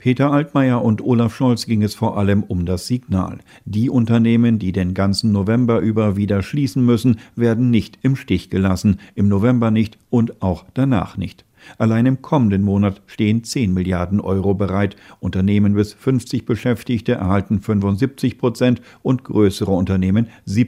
Peter Altmaier und Olaf Scholz ging es vor allem um das Signal. Die Unternehmen, die den ganzen November über wieder schließen müssen, werden nicht im Stich gelassen, im November nicht und auch danach nicht. Allein im kommenden Monat stehen 10 Milliarden Euro bereit. Unternehmen bis 50 Beschäftigte erhalten 75% und größere Unternehmen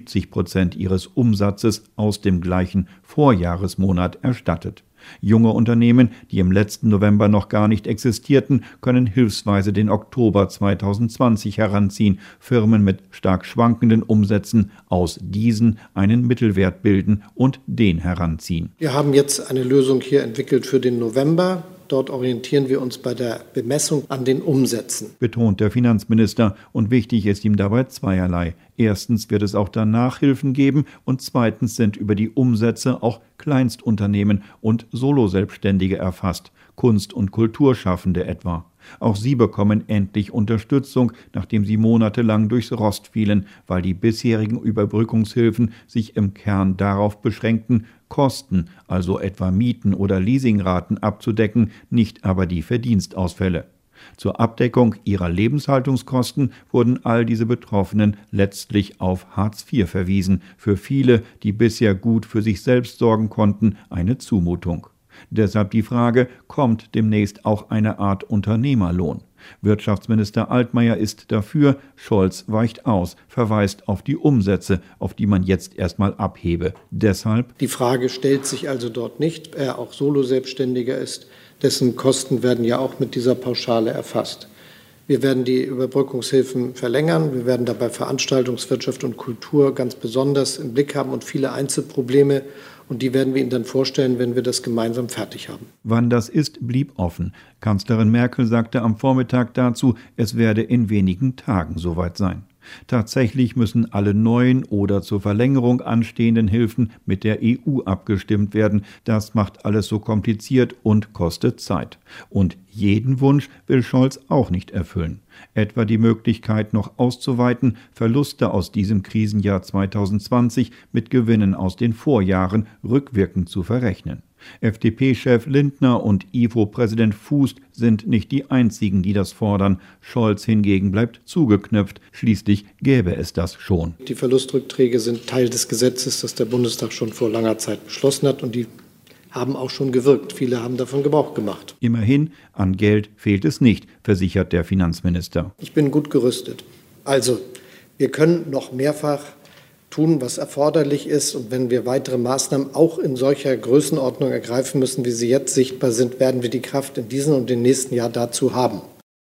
70% ihres Umsatzes aus dem gleichen Vorjahresmonat erstattet. Junge Unternehmen, die im letzten November noch gar nicht existierten, können hilfsweise den Oktober 2020 heranziehen, Firmen mit stark schwankenden Umsätzen aus diesen einen Mittelwert bilden und den heranziehen. Wir haben jetzt eine Lösung hier entwickelt für den November. Dort orientieren wir uns bei der Bemessung an den Umsätzen, betont der Finanzminister, und wichtig ist ihm dabei zweierlei. Erstens wird es auch danach Hilfen geben und zweitens sind über die Umsätze auch Kleinstunternehmen und Soloselbstständige erfasst, Kunst- und Kulturschaffende etwa. Auch sie bekommen endlich Unterstützung, nachdem sie monatelang durchs Rost fielen, weil die bisherigen Überbrückungshilfen sich im Kern darauf beschränkten, Kosten, also etwa Mieten oder Leasingraten abzudecken, nicht aber die Verdienstausfälle. Zur Abdeckung ihrer Lebenshaltungskosten wurden all diese Betroffenen letztlich auf Hartz IV verwiesen, für viele, die bisher gut für sich selbst sorgen konnten, eine Zumutung. Deshalb die Frage, kommt demnächst auch eine Art Unternehmerlohn? Wirtschaftsminister Altmaier ist dafür, Scholz weicht aus, verweist auf die Umsätze, auf die man jetzt erstmal abhebe. Deshalb: Die Frage stellt sich also dort nicht, wer auch Soloselbstständiger ist, dessen Kosten werden ja auch mit dieser Pauschale erfasst. Wir werden die Überbrückungshilfen verlängern. Wir werden dabei Veranstaltungswirtschaft und Kultur ganz besonders im Blick haben und viele Einzelprobleme. Und die werden wir Ihnen dann vorstellen, wenn wir das gemeinsam fertig haben. Wann das ist, blieb offen. Kanzlerin Merkel sagte am Vormittag dazu, es werde in wenigen Tagen soweit sein. Tatsächlich müssen alle neuen oder zur Verlängerung anstehenden Hilfen mit der EU abgestimmt werden. Das macht alles so kompliziert und kostet Zeit. Und jeden Wunsch will Scholz auch nicht erfüllen. Etwa die Möglichkeit, noch auszuweiten, Verluste aus diesem Krisenjahr 2020 mit Gewinnen aus den Vorjahren rückwirkend zu verrechnen. FDP-Chef Lindner und IFO-Präsident Fuß sind nicht die einzigen, die das fordern. Scholz hingegen bleibt zugeknöpft. Schließlich gäbe es das schon. Die Verlustrückträge sind Teil des Gesetzes, das der Bundestag schon vor langer Zeit beschlossen hat, und die haben auch schon gewirkt. Viele haben davon Gebrauch gemacht. Immerhin, an Geld fehlt es nicht, versichert der Finanzminister. Ich bin gut gerüstet. Also, wir können noch mehrfach tun, was erforderlich ist. Und wenn wir weitere Maßnahmen auch in solcher Größenordnung ergreifen müssen, wie sie jetzt sichtbar sind, werden wir die Kraft in diesem und im nächsten Jahr dazu haben.